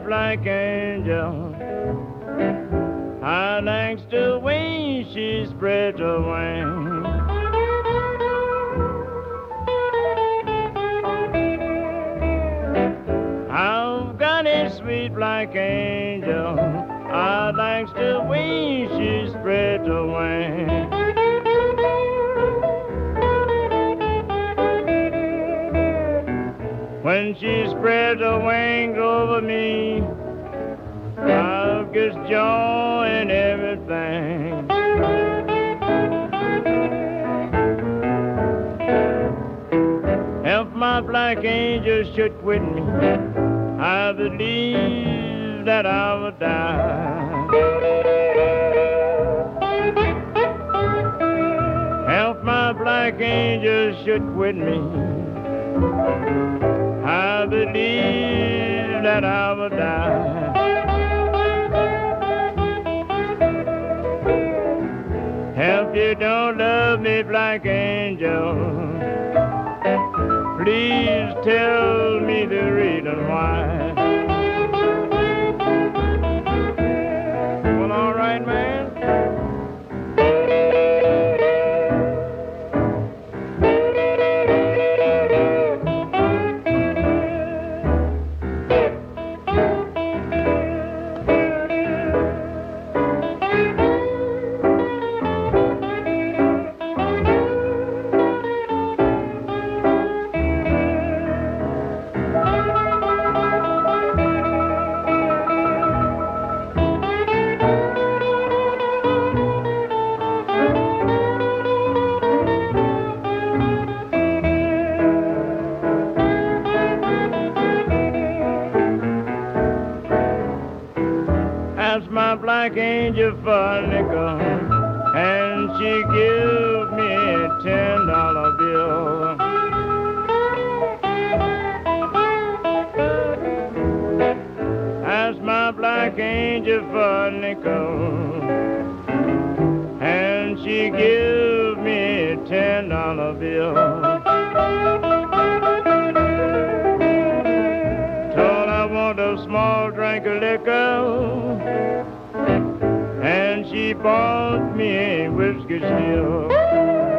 black angel. I likes the way she spreads her wings. I've got a sweet black angel. I likes the way she spreads her wings. When she spreads her wings over me, I'll get joy and everything. If my black angel should quit me, I believe that I would die. If my black angel should quit me, I believe that I would die. If you don't love me, black angel, please tell me the reason why. Well, all right, man. Asked my black angel for a nickel, and she give me a $10 bill. Asked my black angel for a nickel, and she give me a $10 bill. Told I want a small drink of liquor, and she bought me a whiskey still.